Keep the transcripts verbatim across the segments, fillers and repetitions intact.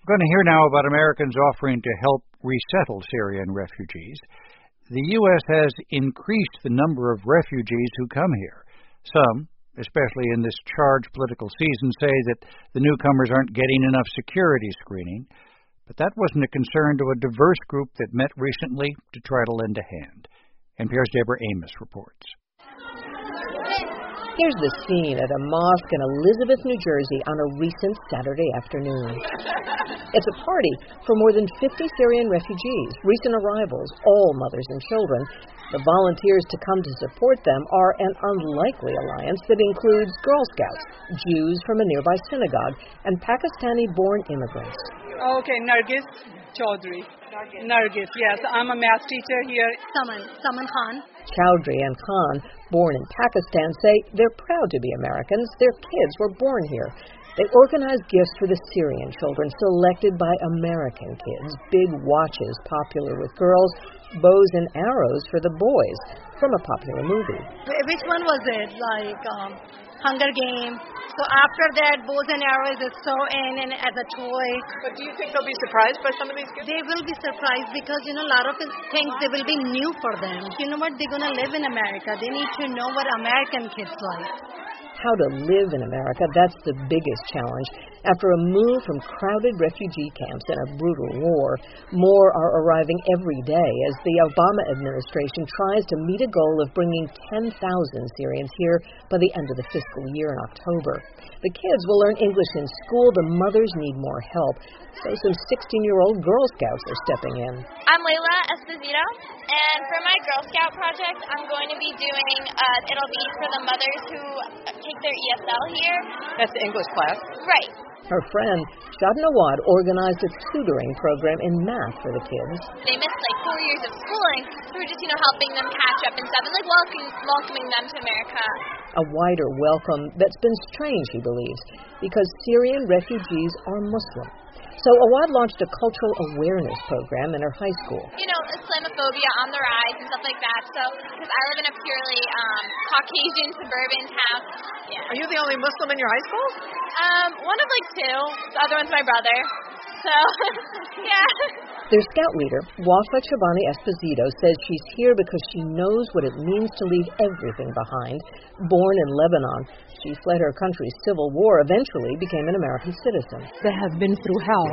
We're going to hear now about Americans offering to help resettle Syrian refugees. The U S has increased the number of refugees who come here. Some, especially in this charged political season, say that the newcomers aren't getting enough security screening. But that wasn't a concern to a diverse group that met recently to try to lend a hand. N P R's Deborah Amos reports. Here's the scene at a mosque in Elizabeth, New Jersey on a recent Saturday afternoon. It's a party for more than fifty Syrian refugees, recent arrivals, all mothers and children. The volunteers to come to support them are an unlikely alliance that includes Girl Scouts, Jews from a nearby synagogue, and Pakistani-born immigrants. Okay, Nargis Chaudhry. Nargis. Nargis, yes. I'm a math teacher here. Saman, Saman Khan. Chaudhry and Khan, born in Pakistan, say they're proud to be Americans. Their kids were born here. They organize gifts for the Syrian children selected by American kids. Big watches popular with girls, bows and arrows for the boys from a popular movie. Which one was it? Like um, Hunger Games. So after that, bows and arrows is so in and as a toy. But do you think they'll be surprised by some of these gifts? They will be surprised because, you know, a lot of things, they will be new for them. You know what? They're going to live in America. They need to know what American kids like. How to live in America, that's the biggest challenge. After a move from crowded refugee camps and a brutal war, more are arriving every day as the Obama administration tries to meet a goal of bringing ten thousand Syrians here by the end of the fiscal year in October. The kids will learn English in school. The mothers need more help. So some sixteen-year-old Girl Scouts are stepping in. I'm Layla Esposito, and for my Girl Scout project, I'm going to be doing, uh, it'll be for the mothers who take their E S L here. That's the English class. Right. Her friend, Shadna Awad, organized a tutoring program in math for the kids. They missed like four years of schooling, so we're just, you know, helping them catch up and stuff, and like welcoming, welcoming them to America. A wider welcome that's been strange, he believes, because Syrian refugees are Muslim. So Awad launched a cultural awareness program in her high school. You know, Islamophobia on the rise and stuff like that. So, because I live in a purely um, Caucasian suburban town. Yeah. Are you the only Muslim in your high school? Um, one of like two. The other one's my brother. So, yeah. Their scout leader, Wafa Chabani Esposito, says she's here because she knows what it means to leave everything behind. Born in Lebanon, she fled her country's civil war, eventually became an American citizen. They have been through hell.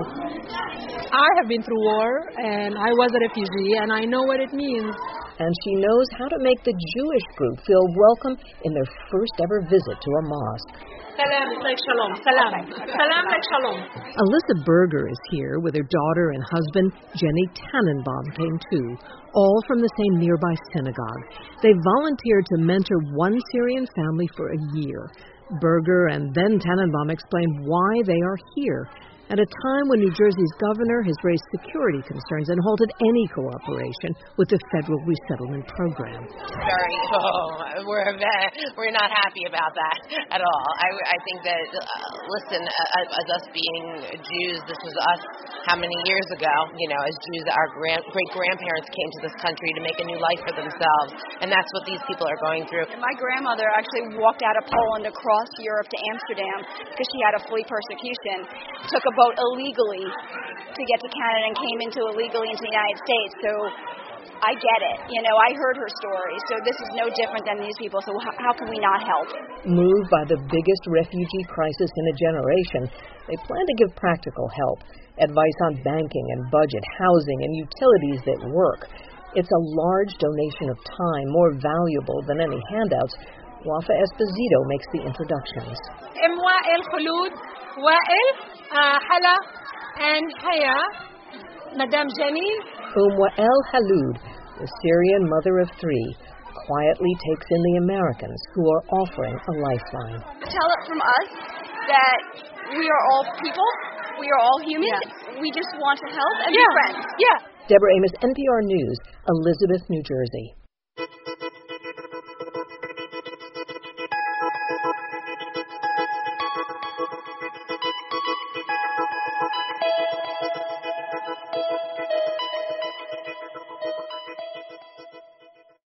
I have been through war, and I was a refugee, and I know what it means. And she knows how to make the Jewish group feel welcome in their first ever visit to a mosque. Salam like shalom. Salam. Salam like shalom. Alyssa Berger is here with her daughter and husband. Jenny Tannenbaum came too, all from the same nearby synagogue. They volunteered to mentor one Syrian family for a year. Berger and then Tannenbaum explained why they are here at a time when New Jersey's governor has raised security concerns and halted any cooperation with the federal resettlement program. Very, oh, we're we're not happy about that at all. I, I think that, uh, listen, uh, as us being Jews, this was us how many years ago? You know, as Jews, our grand, great-grandparents came to this country to make a new life for themselves, and that's what these people are going through. My grandmother actually walked out of Poland across Europe to Amsterdam because she had to flee persecution. Took a boat illegally to get to Canada and came into illegally into the United States. So I get it. You know, I heard her story. So this is no different than these people. So how, how can we not help? Moved by the biggest refugee crisis in a generation, they plan to give practical help, advice on banking and budget, housing, and utilities that work. It's a large donation of time, more valuable than any handouts. Wafa Esposito makes the introductions. Wael Khulud, Wael, Hala, and Haya, Madame Jenny. Whom Wael Khulud, the Syrian mother of three, quietly takes in the Americans who are offering a lifeline. Tell it from us that we are all people, we are all human, yeah. We just want to help and yeah. be friends. Yeah. Deborah Amos, N P R News, Elizabeth, New Jersey.